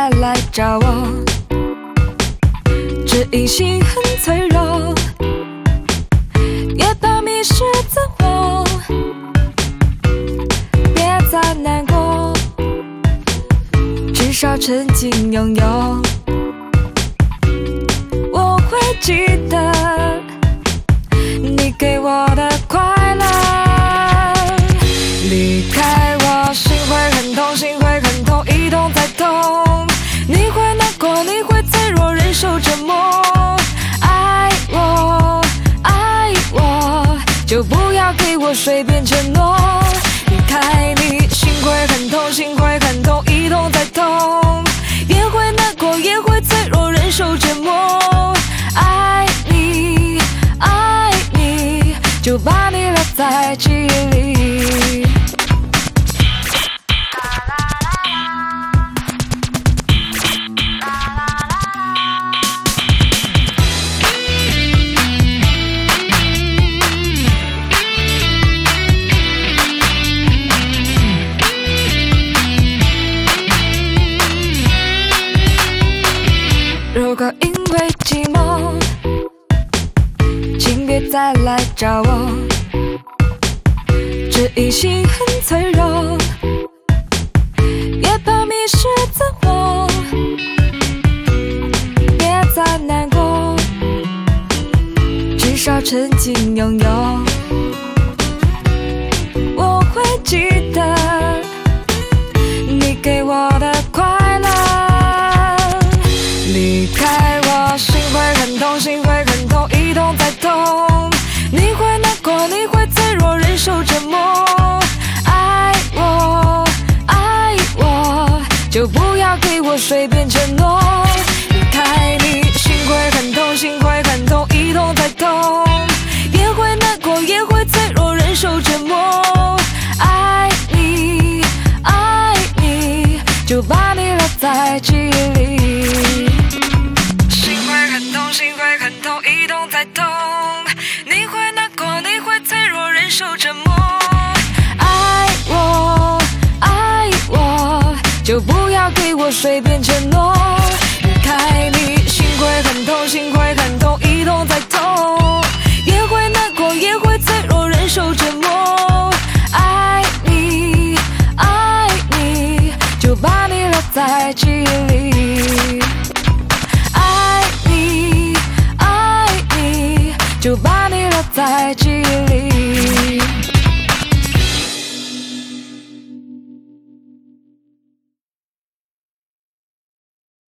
再来找我，这一心很脆弱，也怕迷失自我，别再难过，至少曾经拥有。我会记得你给我的快乐，离开我心会很痛，心会很痛，一痛再痛，你会难过，你会脆弱，忍受折磨。爱我，爱我，就不要给我随便承诺。离开你，心会很痛，心会很痛，一痛再痛，也会难过，也会脆弱，忍受折磨。爱你，爱你，就把你留在记忆里。如果因为寂寞，请别再来找我，这一心很脆弱，也怕迷失自我，别再难过，至少曾经拥有。我会记得你给我的快乐，离开我心会很痛，心会很痛，一痛再痛，你会难过，你会脆弱，忍受折磨。爱我，爱我，就不要给我随便承诺。离开你，心会很痛，心会很痛，一痛再痛，也会难过，也会脆弱，忍受折磨。爱你，爱你，就把你留在记忆里。心会很痛，心会很痛，一痛再痛，你会难过，你会脆弱，忍受折磨。爱我，爱我，就不要给我随便承诺。离开你，心会很痛，心会很痛，一痛再痛，也会难过，也会脆弱，忍受折磨。爱你，爱你，就把你留在记忆里。爱你，爱你，就把你留在记忆里。